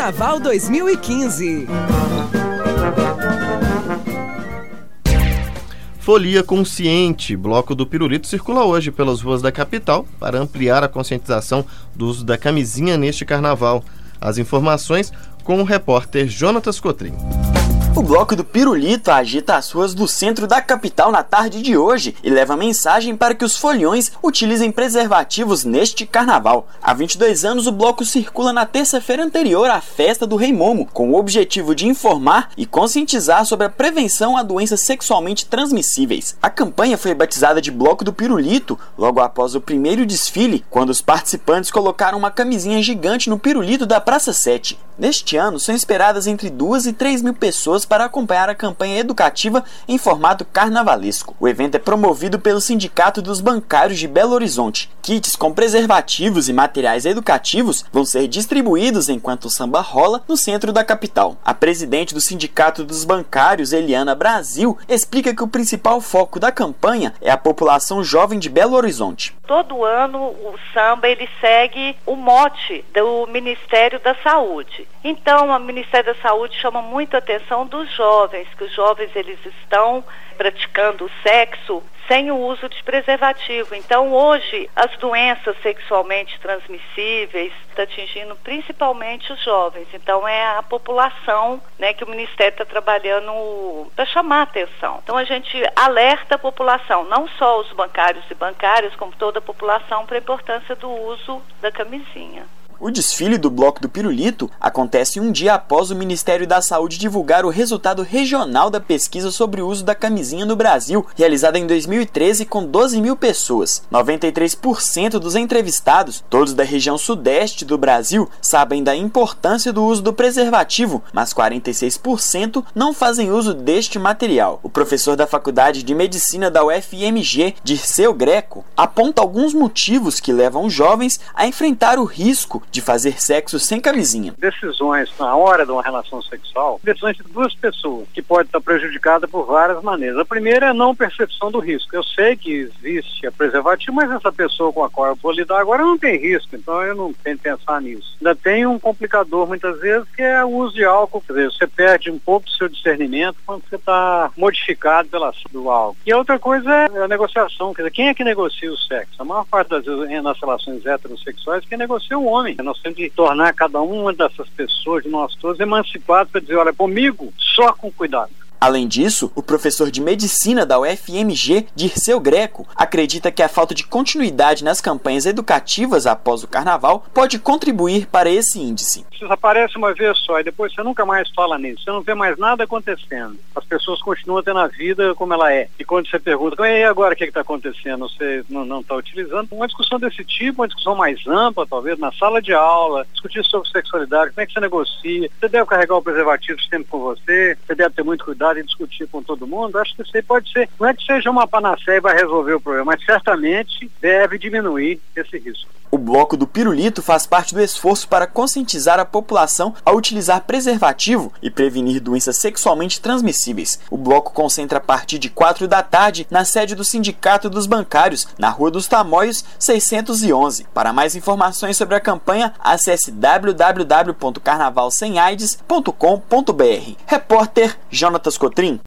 Carnaval 2015. Folia Consciente, bloco do Pirulito, circula hoje pelas ruas da capital para ampliar a conscientização do uso da camisinha neste carnaval. As informações com o repórter Jonatas Cotrim. O bloco do Pirulito agita as ruas do centro da capital na tarde de hoje e leva mensagem para que os foliões utilizem preservativos neste carnaval. Há 22 anos, o bloco circula na terça-feira anterior à festa do Rei Momo, com o objetivo de informar e conscientizar sobre a prevenção a doenças sexualmente transmissíveis. A campanha foi batizada de Bloco do Pirulito logo após o primeiro desfile, quando os participantes colocaram uma camisinha gigante no pirulito da Praça 7. Neste ano, são esperadas entre 2 e 3 mil pessoas para acompanhar a campanha educativa em formato carnavalesco. O evento é promovido pelo Sindicato dos Bancários de Belo Horizonte. Kits com preservativos e materiais educativos vão ser distribuídos enquanto o samba rola no centro da capital. A presidente do Sindicato dos Bancários, Eliana Brasil, explica que o principal foco da campanha é a população jovem de Belo Horizonte. Todo ano o samba ele segue o mote do Ministério da Saúde. Então, o Ministério da Saúde chama muito a atenção dos jovens, que os jovens eles estão praticando o sexo sem o uso de preservativo. Então, hoje, as doenças sexualmente transmissíveis estão atingindo principalmente os jovens. Então, é a população, né, que o Ministério está trabalhando para chamar a atenção. Então, a gente alerta a população, não só os bancários e bancárias, como toda a população, para a importância do uso da camisinha. O desfile do Bloco do Pirulito acontece um dia após o Ministério da Saúde divulgar o resultado regional da pesquisa sobre o uso da camisinha no Brasil, realizada em 2013 com 12 mil pessoas. 93% dos entrevistados, todos da região sudeste do Brasil, sabem da importância do uso do preservativo, mas 46% não fazem uso deste material. O professor da Faculdade de Medicina da UFMG, Dirceu Greco, aponta alguns motivos que levam os jovens a enfrentar o risco de fazer sexo sem camisinha. Decisões na hora de uma relação sexual, decisões de duas pessoas, que pode estar prejudicada por várias maneiras. A primeira é a não percepção do risco. Eu sei que existe a preservativo, mas essa pessoa com a qual eu vou lidar agora não tem risco, então eu não tenho que pensar nisso. Ainda tem um complicador muitas vezes, que é o uso de álcool. Quer dizer, você perde um pouco do seu discernimento quando você está modificado pela ação do álcool. E a outra coisa é a negociação. Quer dizer, quem é que negocia o sexo? A maior parte das vezes nas relações heterossexuais, quem negocia é o homem. Nós temos que tornar cada uma dessas pessoas, de nós todos, emancipados para dizer, olha, comigo, só com cuidado. Além disso, o professor de medicina da UFMG, Dirceu Greco, acredita que a falta de continuidade nas campanhas educativas após o carnaval pode contribuir para esse índice. Isso aparece uma vez só e depois você nunca mais fala nisso, você não vê mais nada acontecendo. As pessoas continuam tendo a vida como ela é. E quando você pergunta, e agora o que está acontecendo? Você não está utilizando? Uma discussão desse tipo, uma discussão mais ampla, talvez, na sala de aula, discutir sobre sexualidade, como é que você negocia, você deve carregar o preservativo sempre com você deve ter muito cuidado e discutir com todo mundo. Acho que isso aí pode ser, não é que seja uma panaceia e vai resolver o problema, mas certamente deve diminuir esse risco. O Bloco do Pirulito faz parte do esforço para conscientizar a população a utilizar preservativo e prevenir doenças sexualmente transmissíveis. O bloco concentra a partir de 4 da tarde na sede do Sindicato dos Bancários, na Rua dos Tamoios, 611. Para mais informações sobre a campanha, acesse www.carnavalsemaides.com.br. Repórter Jonatas Cotrim.